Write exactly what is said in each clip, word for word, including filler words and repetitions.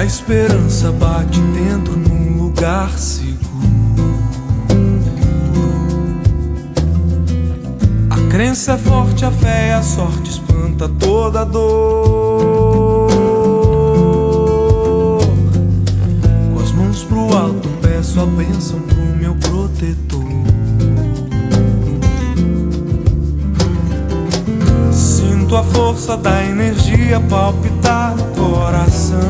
esperança bate dentro num lugar seguro. A crença é forte, a fé e a sorte espanta toda dor. Com as mãos pro alto peço a bênção pro meu protetor. Sinto a força da energia palpitar no coração.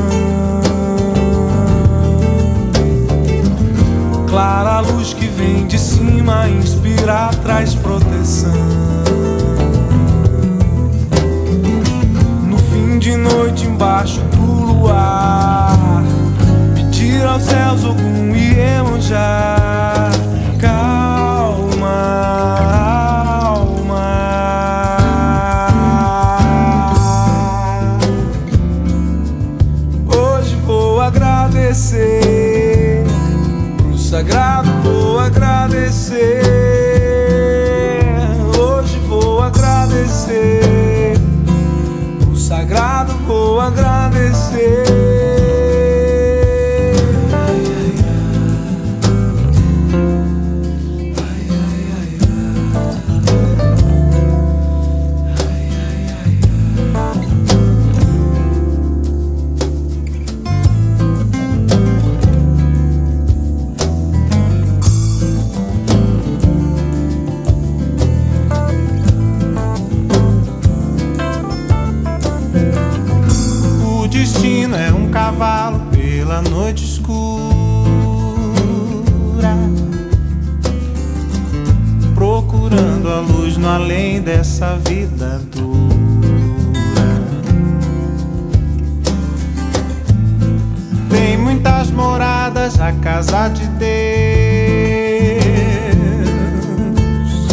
Clara luz que vem de cima, inspirar, traz proteção. No fim de noite embaixo do luar, pedir aos céus Ogum e Iemanjá calma, alma. Hoje vou agradecer pro sagrado, vou agradecer. Hoje vou agradecer pro sagrado, vou agradecer. O destino é um cavalo pela noite escura, procurando a luz no além dessa vida dura. Tem muitas moradas a casa de Deus,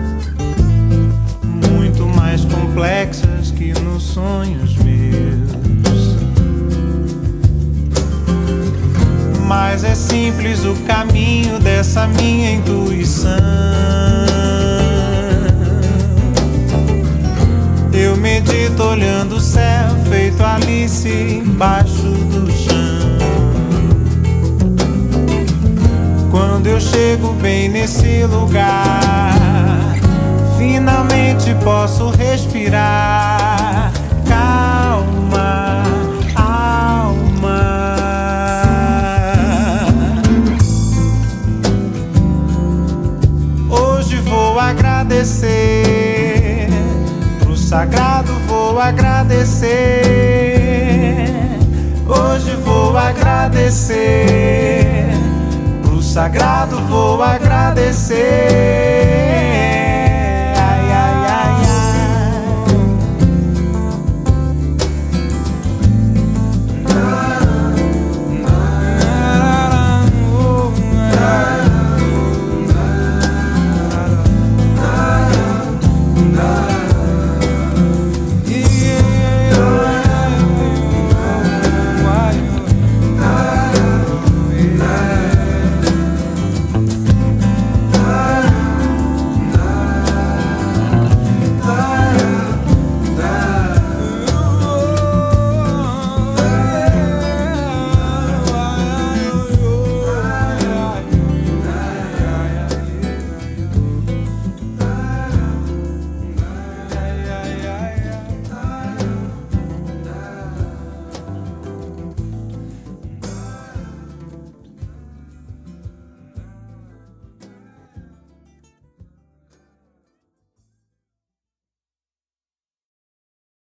muito mais complexas que nos sonhos meus. Mas é simples o caminho dessa minha intuição. Eu medito olhando o céu, feito Alice embaixo do chão. Quando eu chego bem nesse lugar, finalmente posso respirar. Calma, alma. Hoje vou agradecer pro sagrado, vou agradecer. Hoje vou agradecer pro sagrado, vou agradecer.